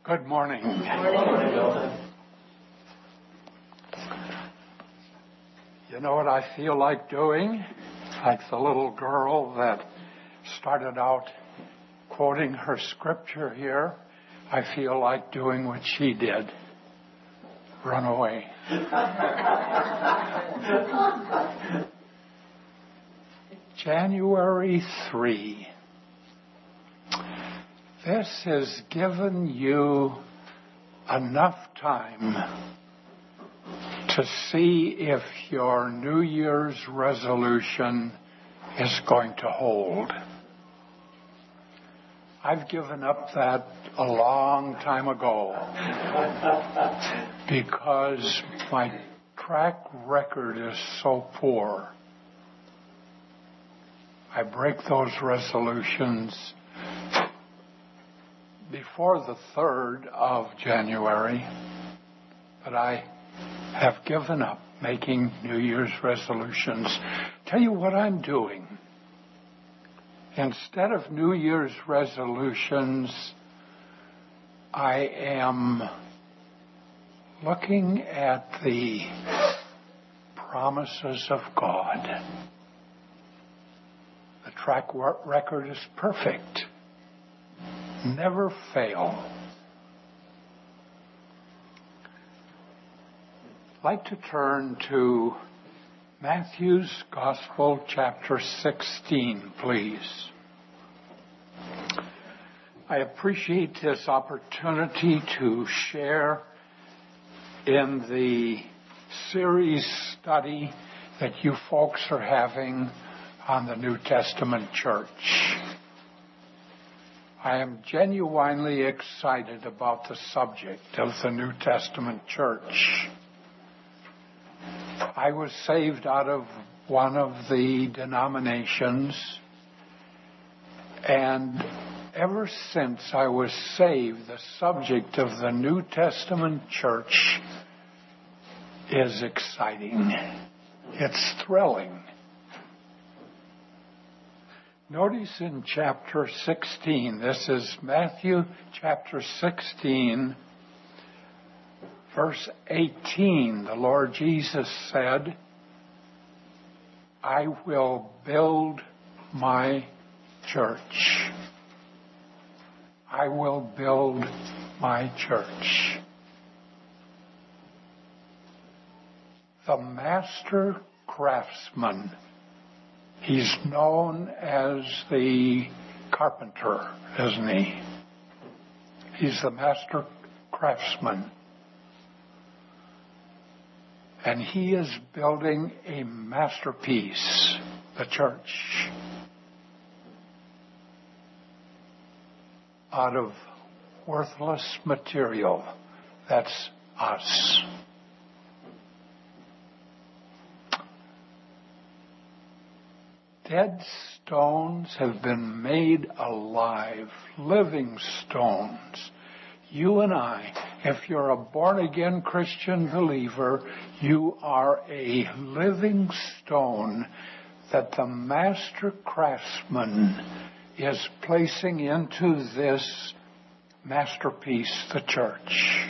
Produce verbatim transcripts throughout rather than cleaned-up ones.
Good morning. Good morning. You know what I feel like doing? Like the little girl that started out quoting her scripture here. I feel like doing what she did. Run away. January third. This has given you enough time to see if your New Year's resolution is going to hold. I've given up that a long time ago because my track record is so poor. I break those resolutions before the third of January, but I have given up making New Year's resolutions. Tell you what I'm doing. Instead of New Year's resolutions, I am looking at the promises of God. The track record is perfect. Never fail. I'd like to turn to Matthew's Gospel, chapter sixteen, please. I appreciate this opportunity to share in the series study that you folks are having on the New Testament church. I am genuinely excited about the subject of the New Testament church. I was saved out of one of the denominations, and ever since I was saved, the subject of the New Testament church is exciting. It's thrilling. Notice in chapter sixteen, this is Matthew chapter sixteen, verse eighteen, the Lord Jesus said, I will build my church. I will build my church. The master craftsman. He's known as the carpenter, isn't he? He's the master craftsman. And he is building a masterpiece, the church, out of worthless material. That's us. Dead stones have been made alive, living stones. You and I, if you're a born-again Christian believer, you are a living stone that the master craftsman is placing into this masterpiece, the church.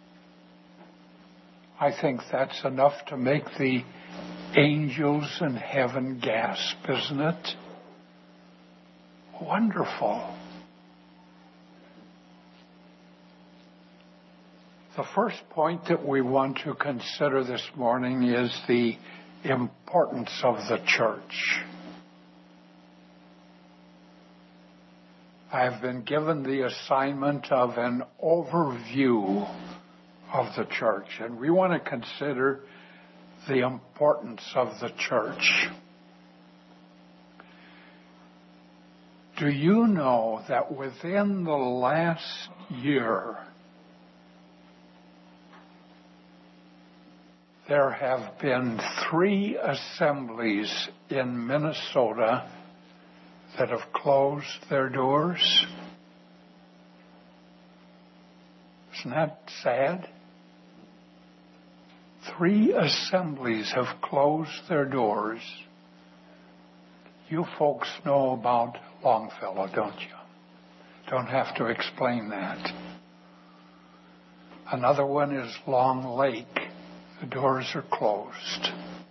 I think that's enough to make the angels in heaven gasp, isn't it? Wonderful. The first point that we want to consider this morning is the importance of the church. I have been given the assignment of an overview of the church, and we want to consider the importance of the church. Do you know that within the last year, there have been three assemblies in Minnesota that have closed their doors? Isn't that sad? Three assemblies have closed their doors. You folks know about Longfellow, don't you? Don't have to explain that. Another one is Long Lake. The doors are closed.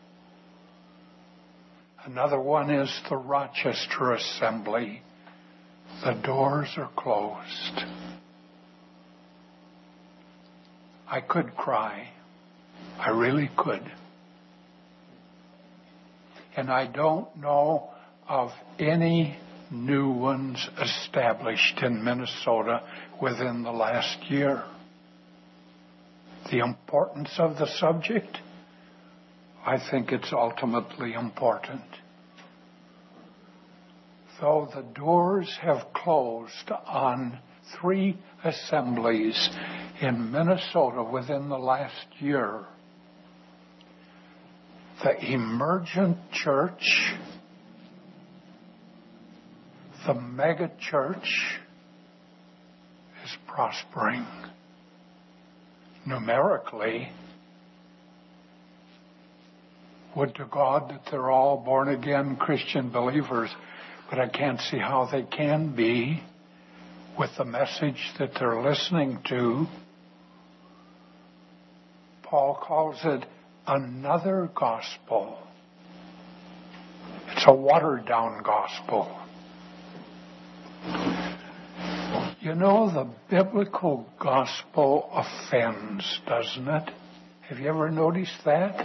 Another one is the Rochester Assembly. The doors are closed. I could cry. I really could. And I don't know of any new ones established in Minnesota within the last year. The importance of the subject, I think it's ultimately important. Though the doors have closed on three assemblies in Minnesota within the last year, the emergent church, the mega church, is prospering. Numerically, would to God that they're all born-again Christian believers, but I can't see how they can be with the message that they're listening to. Paul calls it another gospel. It's a watered-down gospel. You know, the biblical gospel offends, doesn't it? Have you ever noticed that?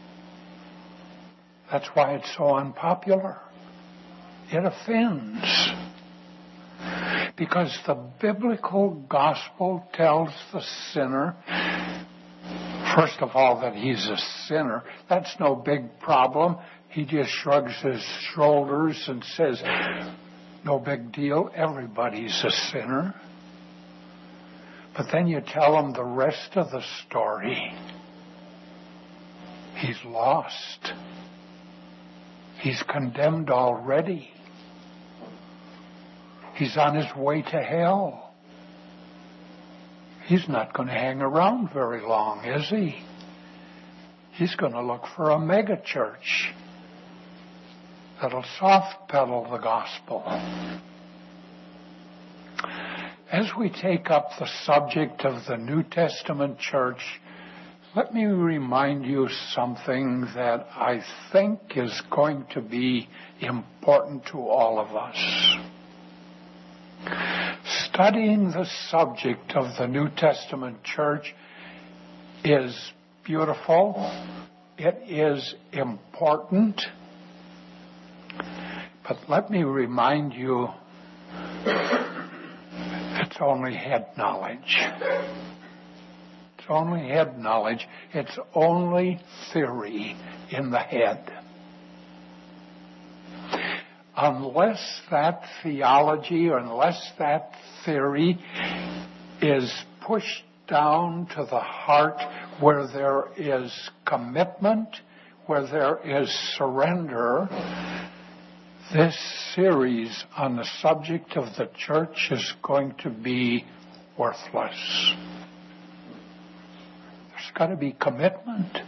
That's why it's so unpopular. It offends. Because the biblical gospel tells the sinner, first of all, that he's a sinner. That's no big problem. He just shrugs his shoulders and says, no big deal, everybody's a sinner. But then you tell him the rest of the story. He's lost. He's condemned already. He's on his way to hell. He's not going to hang around very long, is he? He's going to look for a mega church that'll soft pedal the gospel. As we take up the subject of the New Testament church, let me remind you something that I think is going to be important to all of us. Studying the subject of the New Testament church is beautiful. It is important. But let me remind you, it's only head knowledge. It's only head knowledge. It's only theory in the head. Unless that theology or unless that theory is pushed down to the heart where there is commitment, where there is surrender, this series on the subject of the church is going to be worthless. There's got to be commitment.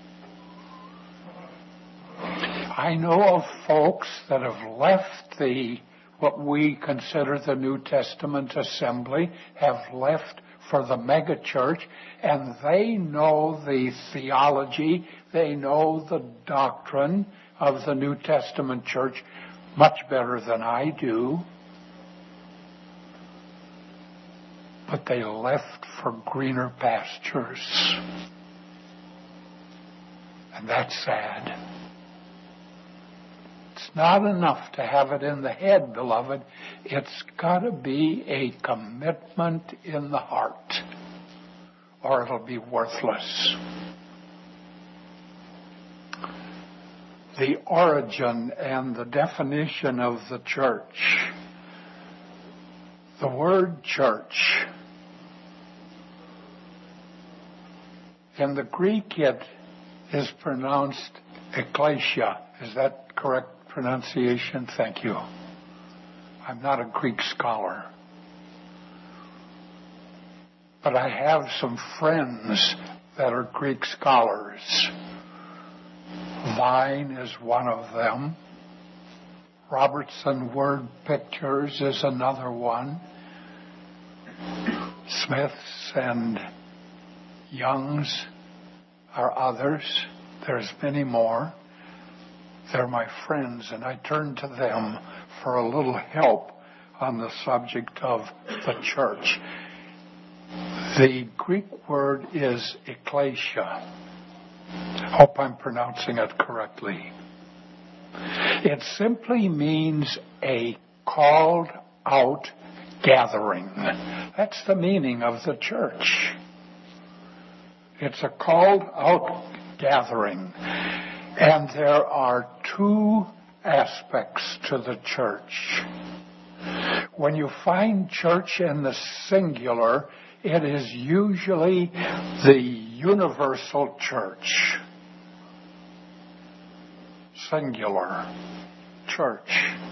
I know of folks that have left the what we consider the New Testament assembly, have left for the mega church, and they know the theology, they know the doctrine of the New Testament church much better than I do. But they left for greener pastures. And that's sad. It's not enough to have it in the head, beloved. It's got to be a commitment in the heart, or it'll be worthless. The origin and the definition of the church. The word church, in the Greek it is pronounced ekklesia. Is that correct pronunciation? Thank you. I'm not a Greek scholar. But I have some friends that are Greek scholars. Vine is one of them. Robertson Word Pictures is another one. Smith's and Youngs are others. There's many more. They're my friends, and I turn to them for a little help on the subject of the church. The Greek word is ekklesia. Hope I'm pronouncing it correctly. It simply means a called out gathering. That's the meaning of the church. It's a called out gathering. And there are two aspects to the church. When you find church in the singular, it is usually the universal church. Singular church.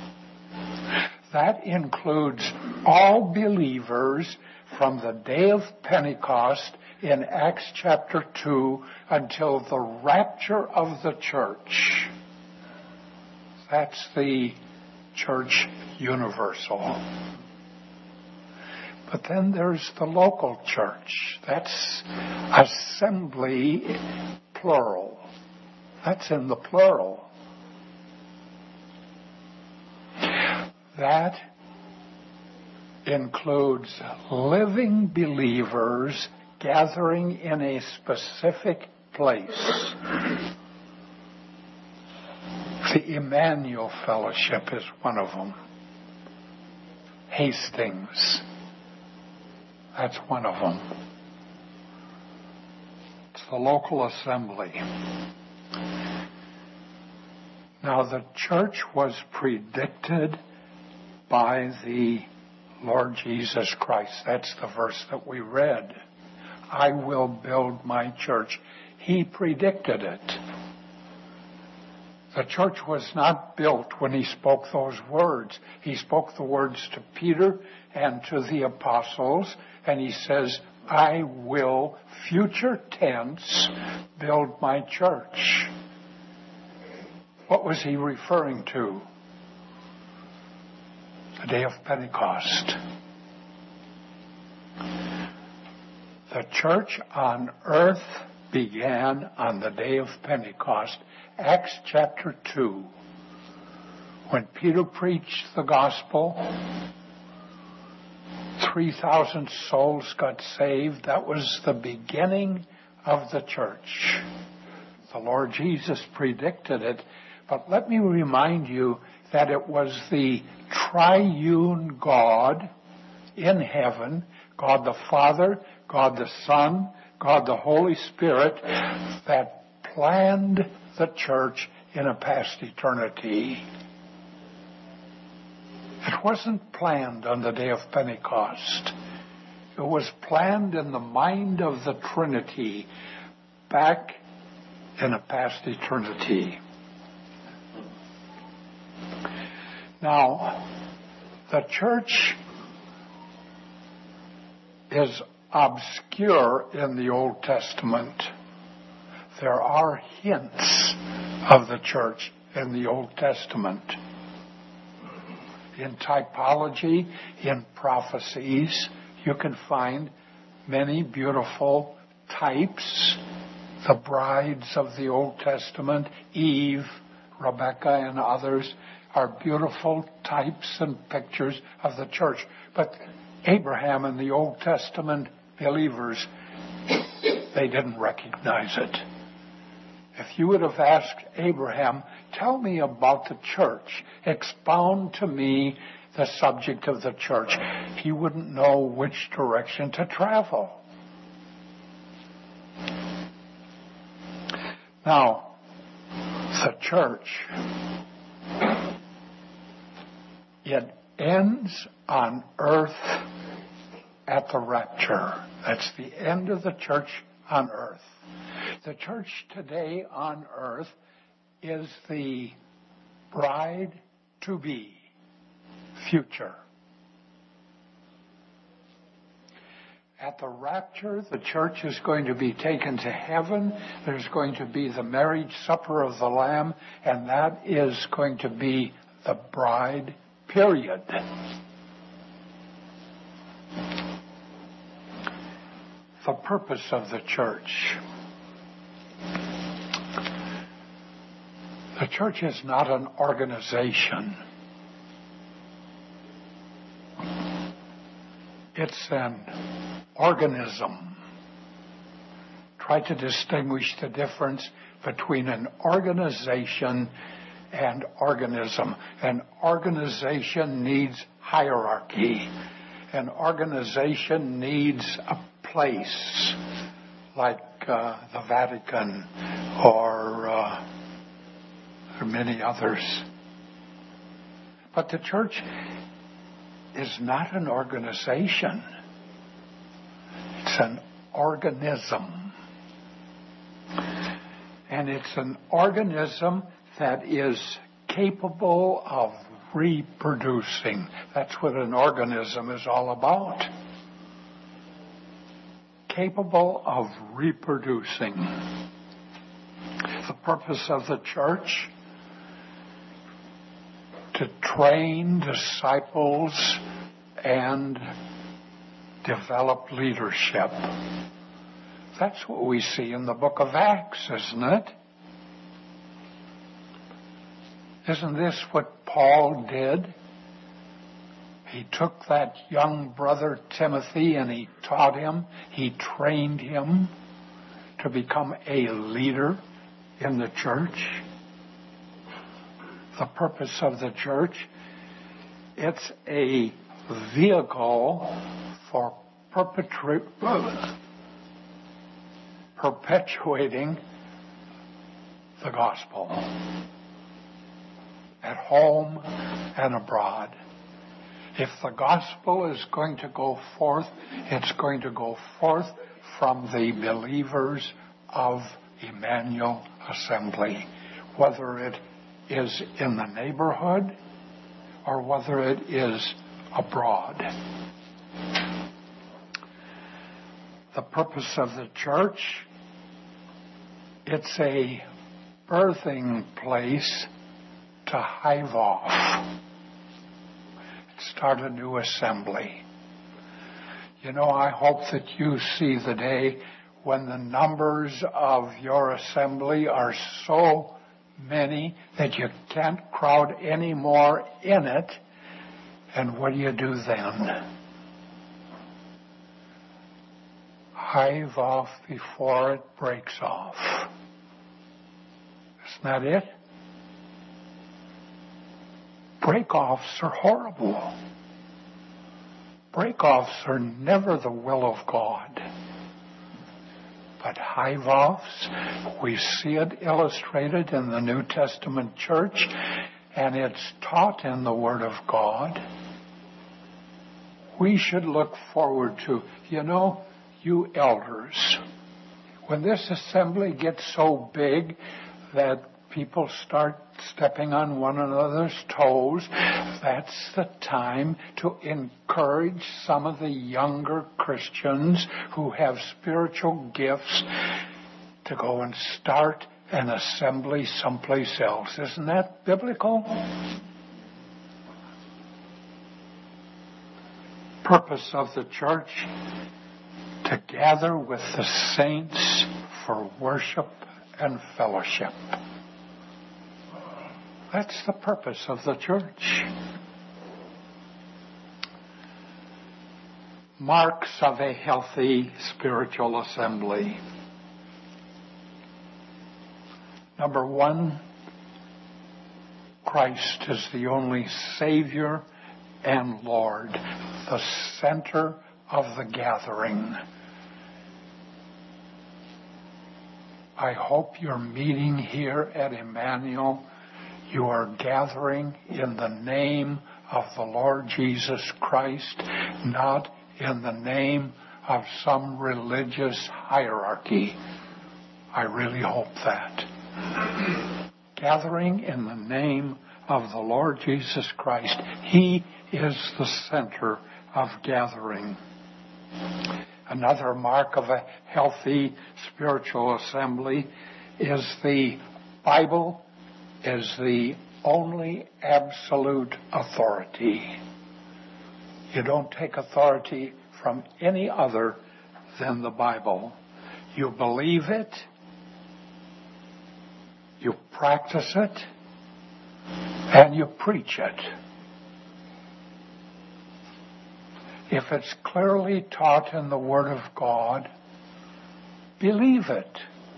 That includes all believers from the day of Pentecost in Acts chapter two until the rapture of the church. That's the church universal. But then there's the local church. That's assembly, plural. That's in the plural. That includes living believers gathering in a specific place. The Emmanuel Fellowship is one of them. Hastings. That's one of them. It's the local assembly. Now, the church was predicted by the Lord Jesus Christ. That's the verse that we read. I will build my church. He predicted it. The church was not built when he spoke those words. He spoke the words to Peter and to the apostles, and he says, I will, future tense, build my church. What was he referring to? The day of Pentecost. The church on earth began on the day of Pentecost, Acts chapter two. When Peter preached the gospel, three thousand souls got saved. That was the beginning of the church. The Lord Jesus predicted it. But let me remind you that it was the triune God in heaven, God the Father, God the Son, God the Holy Spirit, that planned the church in a past eternity. It wasn't planned on the day of Pentecost. It was planned in the mind of the Trinity back in a past eternity. Now, the church is obscure in the Old Testament. There are hints of the church in the Old Testament. In typology, in prophecies, you can find many beautiful types. The brides of the Old Testament, Eve, Rebecca, and others, are beautiful types and pictures of the church. But Abraham and the Old Testament believers, they didn't recognize it. If you would have asked Abraham, tell me about the church, expound to me the subject of the church, he wouldn't know which direction to travel. Now, the church, it ends on earth at the rapture. That's the end of the church on earth. The church today on earth is the bride to be, future. At the rapture, the church is going to be taken to heaven. There's going to be the marriage supper of the Lamb, and that is going to be the bride, period. the purpose of the church. The church is not an organization. It's an organism. Try to distinguish the difference between an organization and organism. An organization needs hierarchy. An organization needs a place, like uh, the Vatican or uh, many others. But the church is not an organization. It's an organism. And it's an organism that is capable of reproducing. That's what an organism is all about. Capable of reproducing. The purpose of the church: to train disciples and develop leadership. That's what we see in the book of Acts, isn't it? Isn't this what Paul did? He took that young brother Timothy and he taught him, he trained him to become a leader in the church. The purpose of the church, it's a vehicle for perpetu- perpetuating the gospel at home and abroad. If the gospel is going to go forth, it's going to go forth from the believers of Emmanuel Assembly, whether it is in the neighborhood or whether it is abroad. The purpose of the church, it's a birthing place to hive off. Start a new assembly. You know, I hope that you see the day when the numbers of your assembly are so many that you can't crowd any more in it. And what do you do then? Hive off before it breaks off. Isn't that it? Break-offs are horrible. Break-offs are never the will of God. But hive-offs, we see it illustrated in the New Testament church, and it's taught in the Word of God. We should look forward to, you know, you elders, when this assembly gets so big that people start stepping on one another's toes, that's the time to encourage some of the younger Christians who have spiritual gifts to go and start an assembly someplace else. Isn't that biblical? Purpose of the church: to gather with the saints for worship and fellowship. That's the purpose of the church. Marks of a healthy spiritual assembly. Number one, Christ is the only Savior and Lord, the center of the gathering. I hope you're meeting here at Emmanuel. You are gathering in the name of the Lord Jesus Christ, not in the name of some religious hierarchy. I really hope that. Gathering in the name of the Lord Jesus Christ. He is the center of gathering. Another mark of a healthy spiritual assembly is the Bible is the only absolute authority. You don't take authority from any other than the Bible. You believe it, you practice it, and you preach it. If it's clearly taught in the Word of God, believe it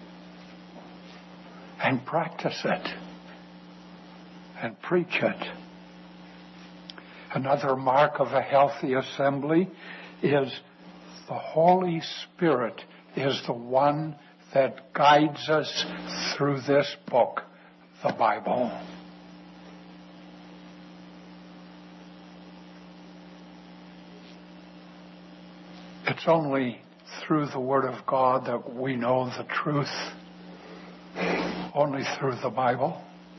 and practice it and preach it. Another mark of a healthy assembly is the Holy Spirit is the one that guides us through this book, the Bible. It's only through the Word of God that we know the truth, only through the Bible.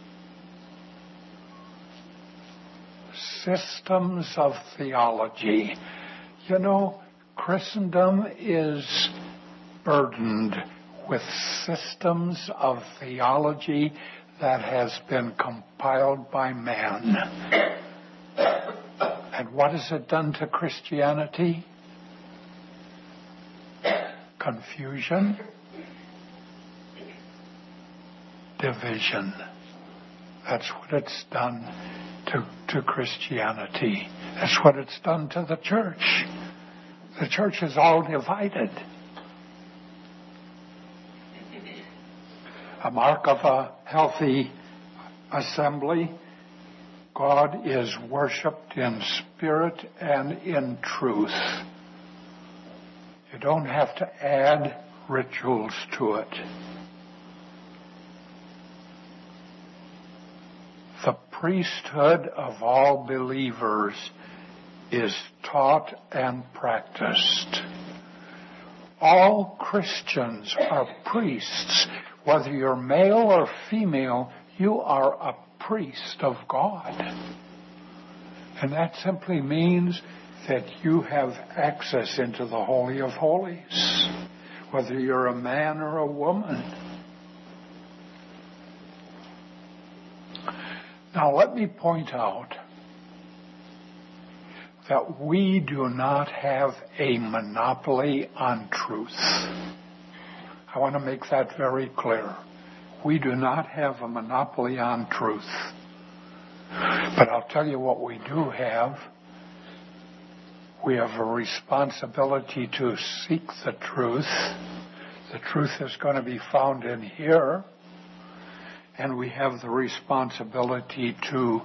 Systems of theology. You know, Christendom is burdened with systems of theology that has been compiled by man. And what has it done to Christianity? Confusion, division. That's what it's done to, to Christianity. That's what it's done to the church. The church is all divided. A mark of a healthy assembly, God is worshipped in spirit and in truth. You don't have to add rituals to it. The priesthood of all believers is taught and practiced. All Christians are priests. Whether you're male or female, you are a priest of God. And that simply means that you have access into the Holy of Holies, whether you're a man or a woman. Now let me point out that we do not have a monopoly on truth. I want to make that very clear. We do not have a monopoly on truth. But I'll tell you what we do have. We have a responsibility to seek the truth. The truth is going to be found in here. And we have the responsibility to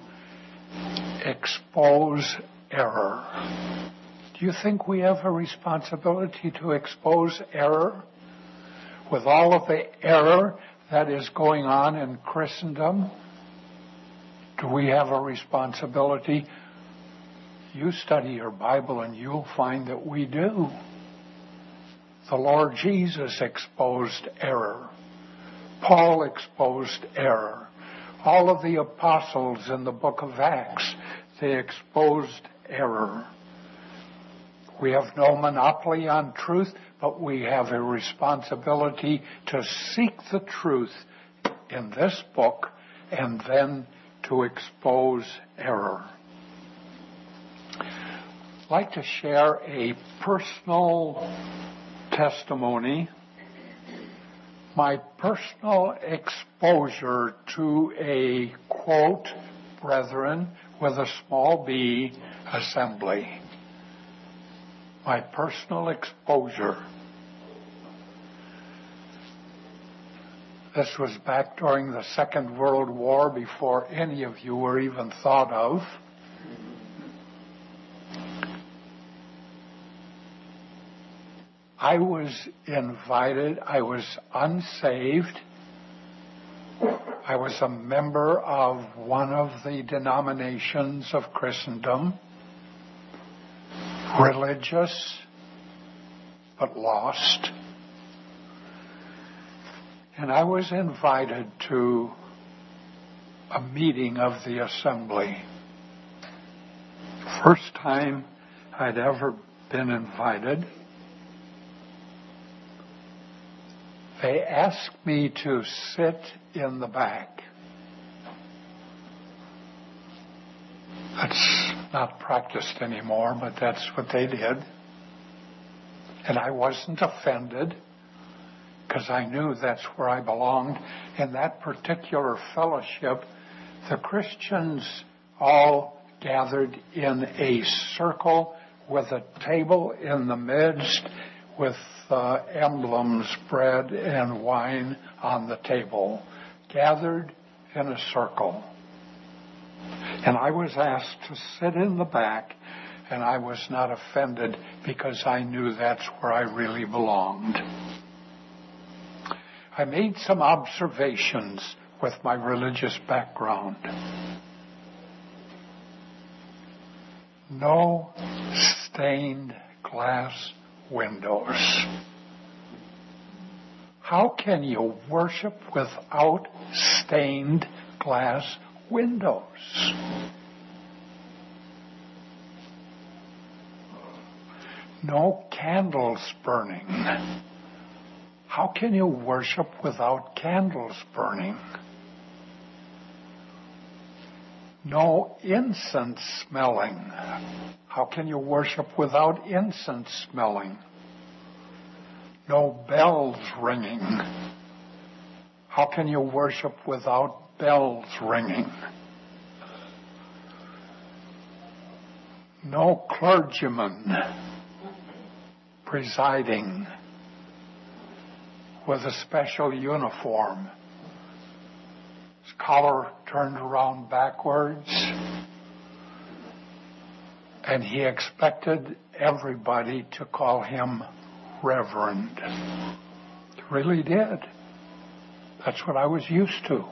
expose error. Do you think we have a responsibility to expose error? With all of the error that is going on in Christendom, do we have a responsibility? You study your Bible and you'll find that we do. The Lord Jesus exposed error. Paul exposed error. All of the apostles in the book of Acts, they exposed error. We have no monopoly on truth, but we have a responsibility to seek the truth in this book and then to expose error. I'd like to share a personal testimony. My personal exposure to a, quote, brethren with a small b, assembly. My personal exposure. This was back during the Second World War, before any of you were even thought of. I was invited. I was unsaved. I was a member of one of the denominations of Christendom. Religious, but lost. And I was invited to a meeting of the assembly. First time I'd ever been invited. They asked me to sit in the back. That's not practiced anymore, but that's what they did. And I wasn't offended because I knew that's where I belonged. In that particular fellowship, the Christians all gathered in a circle with a table in the midst with uh, emblems, bread and wine on the table, gathered in a circle. And I was asked to sit in the back, and I was not offended because I knew that's where I really belonged. I made some observations with my religious background. No stained glass windows. How can you worship without stained glass windows? No candles burning. How can you worship without candles burning? No incense smelling. How can you worship without incense smelling? No bells ringing. How can you worship without bells ringing? No clergyman presiding with a special uniform, his collar turned around backwards, and he expected everybody to call him Reverend. He really did. That's what I was used to.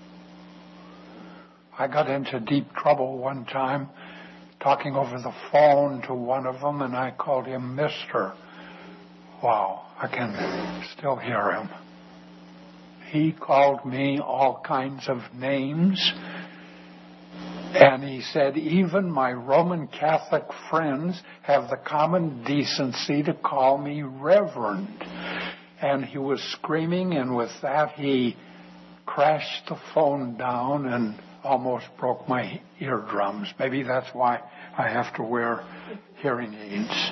I got into deep trouble one time talking over the phone to one of them, and I called him Mister Wow, I can still hear him. He called me all kinds of names, and he said, even my Roman Catholic friends have the common decency to call me Reverend. And he was screaming, and with that he crashed the phone down and almost broke my eardrums. Maybe that's why I have to wear hearing aids.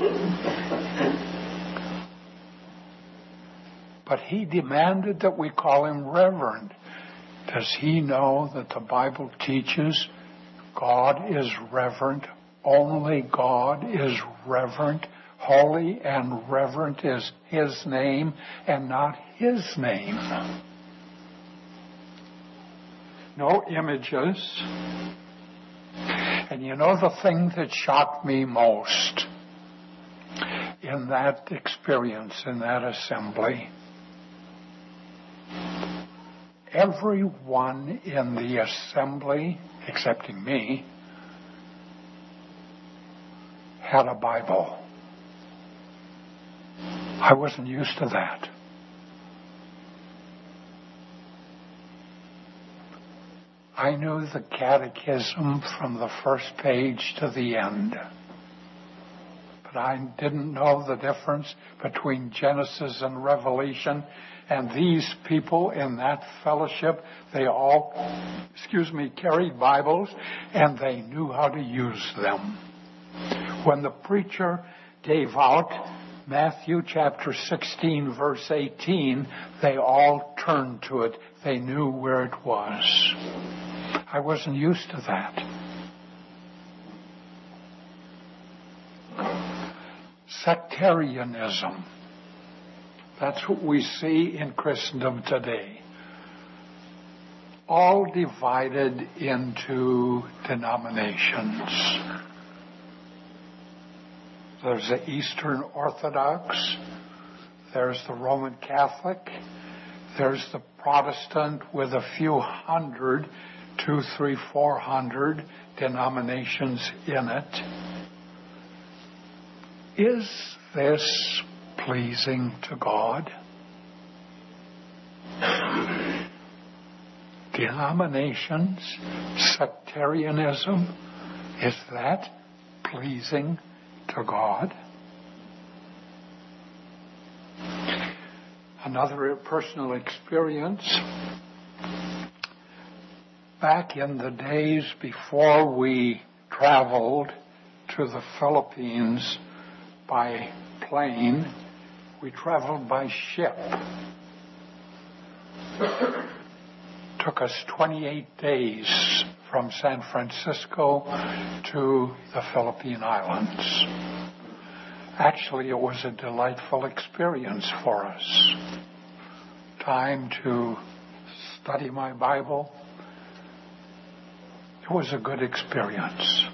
But he demanded that we call him Reverend. Does he know that the Bible teaches God is reverent? Only God is reverent. Holy and reverent is His name and not His name. No images. And you know the thing that shocked me most in that experience, in that assembly? Everyone in the assembly, excepting me, had a Bible. I wasn't used to that. I knew the catechism from the first page to the end. But I didn't know the difference between Genesis and Revelation. And these people in that fellowship, they all, excuse me, carried Bibles, and they knew how to use them. When the preacher gave out Matthew chapter sixteen, verse eighteen, they all turned to it. They knew where it was. I wasn't used to that. Sectarianism. That's what we see in Christendom today. All divided into denominations. There's the Eastern Orthodox. There's the Roman Catholic. There's the Protestant with a few hundred, two, three, four hundred denominations in it. Is this pleasing to God? Denominations, sectarianism, is that pleasing to God? Another personal experience. Back in the days before we traveled to the Philippines by plane. We traveled by ship. Took us twenty-eight days from San Francisco to the Philippine Islands. Actually, it was a delightful experience for us. Time to study my Bible. It was a good experience.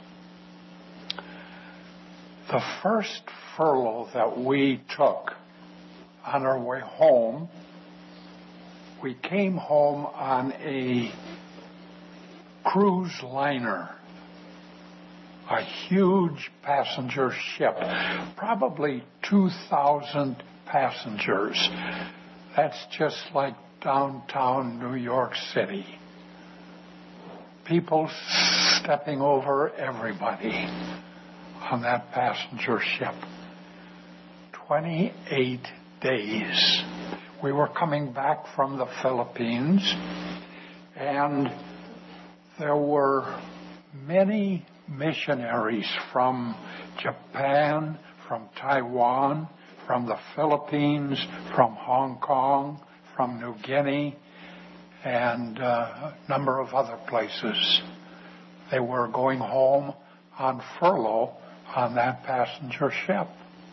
The first furlough that we took on our way home, we came home on a cruise liner, a huge passenger ship, probably two thousand passengers. That's just like downtown New York City. People stepping over everybody on that passenger ship. twenty-eight days. We were coming back from the Philippines, and there were many missionaries from Japan, from Taiwan, from the Philippines, from Hong Kong, from New Guinea, and uh, a number of other places. They were going home on furlough on that passenger ship.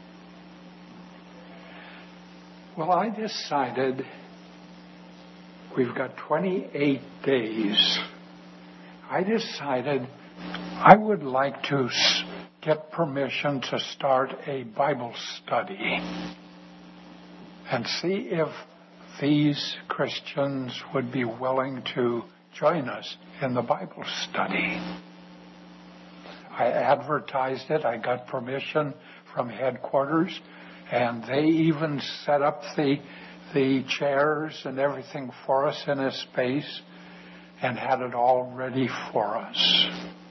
Well, I decided we've got twenty-eight days. I decided I would like to get permission to start a Bible study and see if these Christians would be willing to join us in the Bible study. I advertised it. I got permission from headquarters, and they even set up the the chairs and everything for us in a space and had it all ready for us.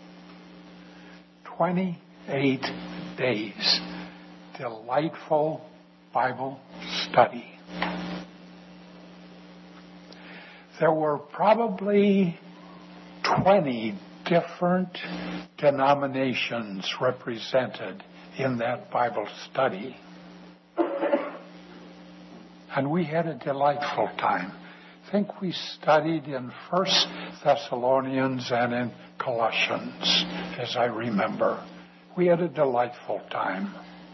twenty-eight days. Delightful Bible study. There were probably twenty different denominations represented in that Bible study. And we had a delightful time. I think we studied in First Thessalonians and in Colossians, as I remember. We had a delightful time.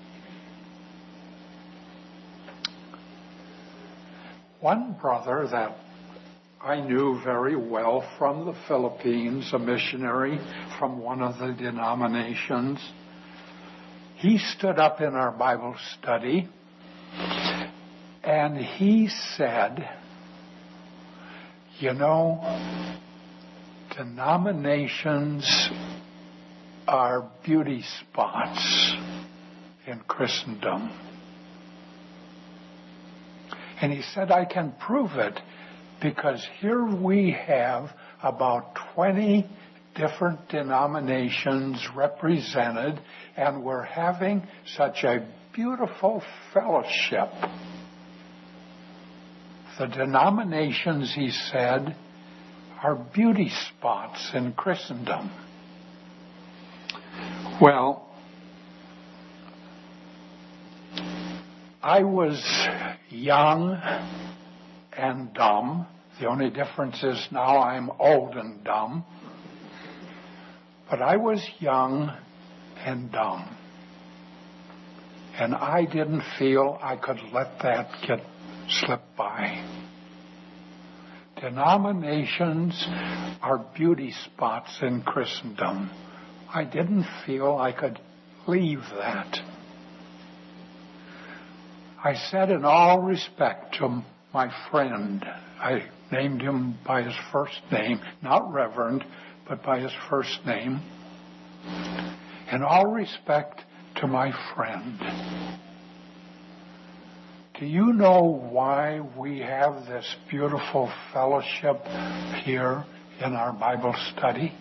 One brother that I knew very well from the Philippines, a missionary from one of the denominations, he stood up in our Bible study and he said, you know, denominations are beauty spots in Christendom. And he said, I can prove it because here we have about twenty different denominations represented, and we're having such a beautiful fellowship. The denominations, he said, are beauty spots in Christendom. Well, I was young and dumb. The only difference is now I'm old and dumb. But I was young and dumb. And I didn't feel I could let that get slip by. Denominations are beauty spots in Christendom. I didn't feel I could leave that. I said in all respect to my friend, I named him by his first name, not Reverend, but by his first name. In all respect to my friend, do you know why we have this beautiful fellowship here in our Bible study?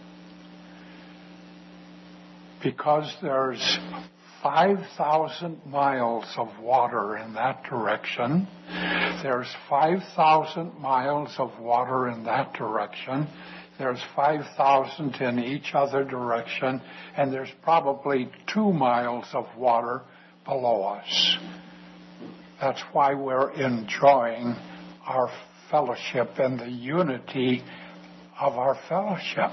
Because there's five thousand miles of water in that direction. There's five thousand miles of water in that direction. There's five thousand in each other direction. And there's probably two miles of water below us. That's why we're enjoying our fellowship and the unity of our fellowship.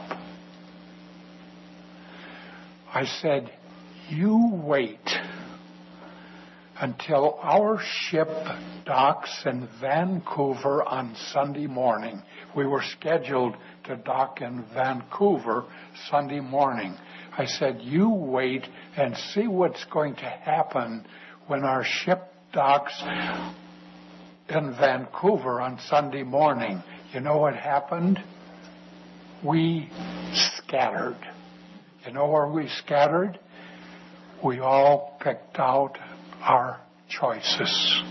I said, you wait until our ship docks in Vancouver on Sunday morning. We were scheduled to dock in Vancouver Sunday morning. I said, you wait and see what's going to happen when our ship docks in Vancouver on Sunday morning. You know what happened? We scattered. You know where we scattered? We all picked out our choices.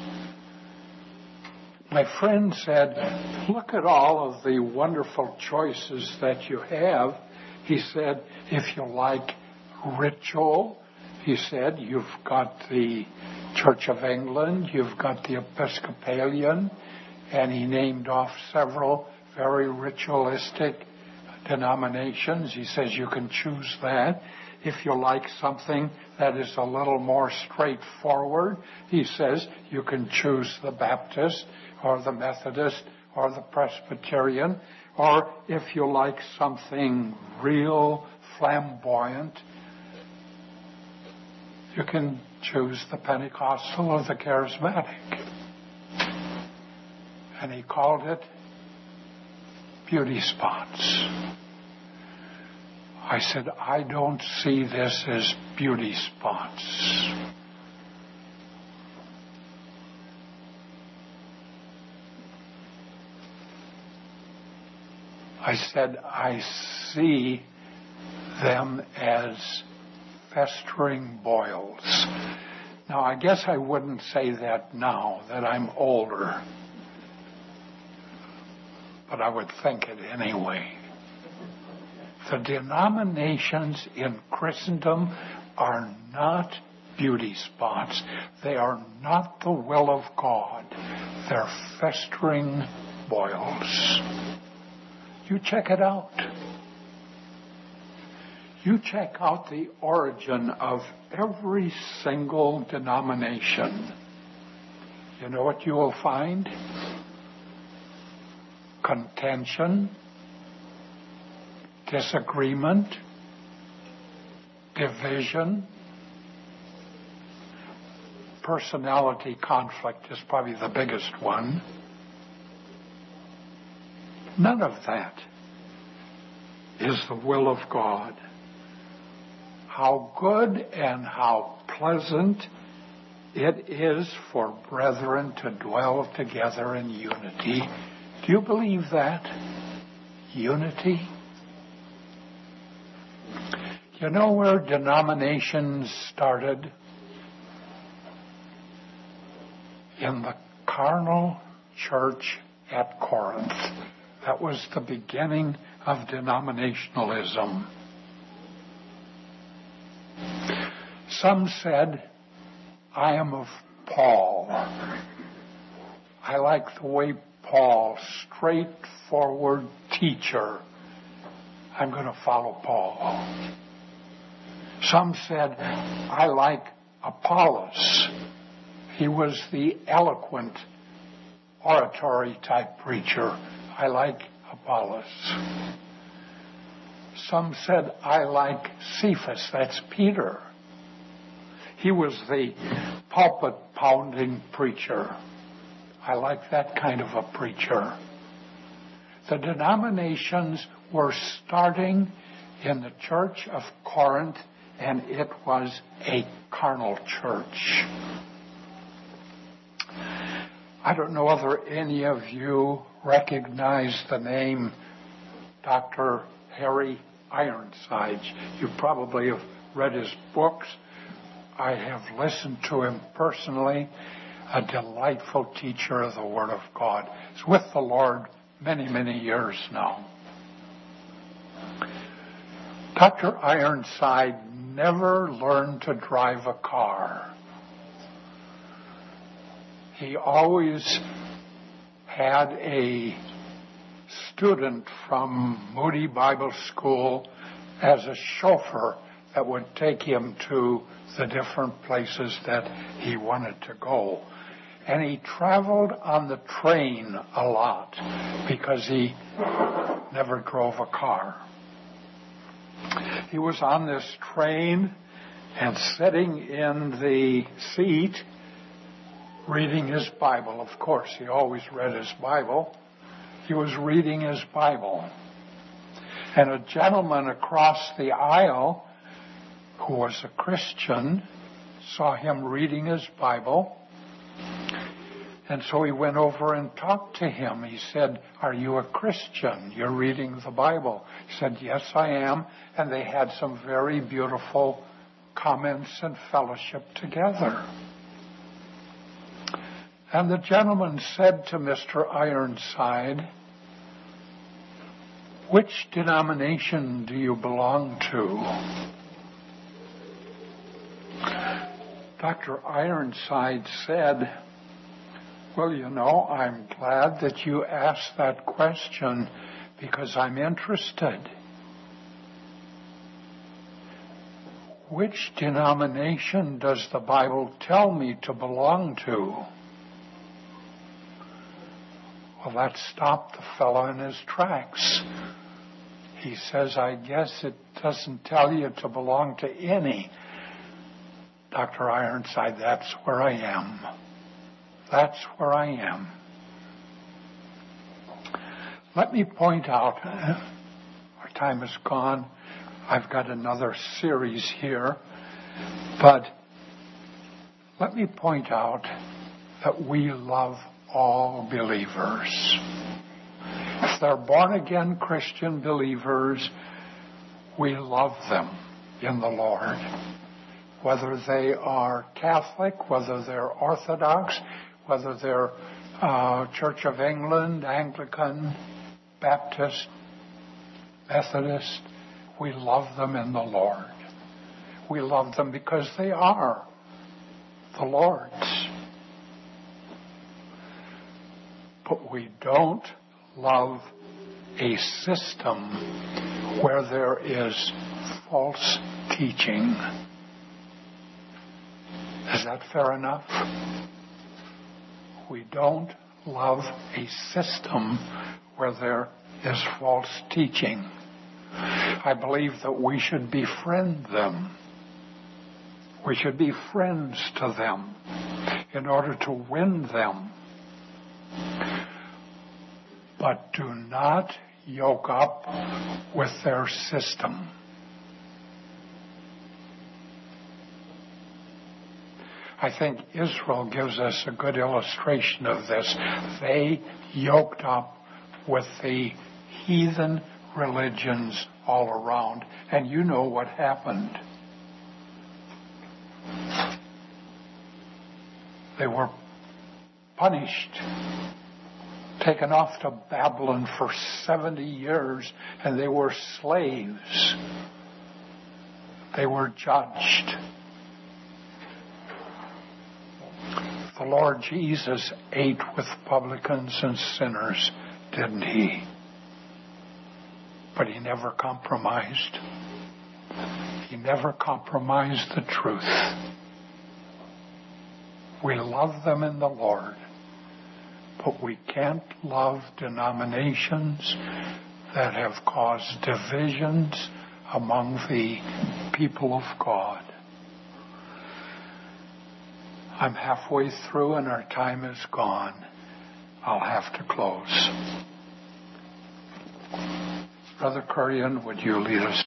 My friend said, look at all of the wonderful choices that you have. He said, if you like ritual, he said, you've got the Church of England, you've got the Episcopalian, and he named off several very ritualistic denominations. He says you can choose that. If you like something that is a little more straightforward, he says you can choose the Baptist or the Methodist or the Presbyterian. Or if you like something real flamboyant, you can choose the Pentecostal or the Charismatic. And he called it beauty spots. I said, I don't see this as beauty spots. I said, I see them as festering boils. Now, I guess I wouldn't say that now that I'm older, but I would think it anyway. The denominations in Christendom are not beauty spots. They are not the will of God. They're festering boils. You check it out. You check out the origin of every single denomination. You know what you will find? Contention, disagreement, division, personality conflict is probably the biggest one. None of that is the will of God. How good and how pleasant it is for brethren to dwell together in unity. Do you believe that? Unity? You know where denominations started? In the carnal church at Corinth. That was the beginning of denominationalism. Some said, I am of Paul. I like the way Paul, straightforward teacher. I'm going to follow Paul. Some said, I like Apollos. He was the eloquent oratory type preacher. I like Apollos. Some said, I like Cephas. That's Peter. He was the pulpit pounding preacher. I like that kind of a preacher. The denominations were starting in the church of Corinth, and it was a carnal church. I don't know whether any of you recognize the name Doctor Harry Ironside. You probably have read his books. I have listened to him personally. A delightful teacher of the Word of God. He's with the Lord many, many years now. Doctor Ironside never learned to drive a car. He always had a student from Moody Bible School as a chauffeur that would take him to the different places that he wanted to go. And he traveled on the train a lot because he never drove a car. He was on this train and sitting in the seat reading his Bible. Of course, he always read his Bible. He was reading his Bible. And a gentleman across the aisle who was a Christian saw him reading his Bible. And so he went over and talked to him. He said, "Are you a Christian? You're reading the Bible." He said, "Yes, I am." And they had some very beautiful comments and fellowship together. And the gentleman said to Mister Ironside, "Which denomination do you belong to?" Doctor Ironside said, "Well, you know, I'm glad that you asked that question because I'm interested. Which denomination does the Bible tell me to belong to?" Well, that stopped the fellow in his tracks. He says, "I guess it doesn't tell you to belong to any." Doctor Ironside, that's where I am. That's where I am. Let me point out, our time is gone. I've got another series here. But let me point out that we love all believers. If they're born-again Christian believers, we love them in the Lord. Whether they are Catholic, whether they're Orthodox, whether they're uh, Church of England, Anglican, Baptist, Methodist, we love them in the Lord. We love them because they are the Lord's. But we don't love a system where there is false teaching. Is that fair enough? We don't love a system where there is false teaching. I believe that we should befriend them. We should be friends to them in order to win them. But do not yoke up with their system. I think Israel gives us a good illustration of this. They yoked up with the heathen religions all around, and you know what happened. They were punished, taken off to Babylon for seventy years, and they were slaves. They were judged. The Lord Jesus ate with publicans and sinners, didn't he? But he never compromised. He never compromised the truth. We love them in the Lord, but we can't love denominations that have caused divisions among the people of God. I'm halfway through and our time is gone. I'll have to close. Brother Kurian, would you lead us?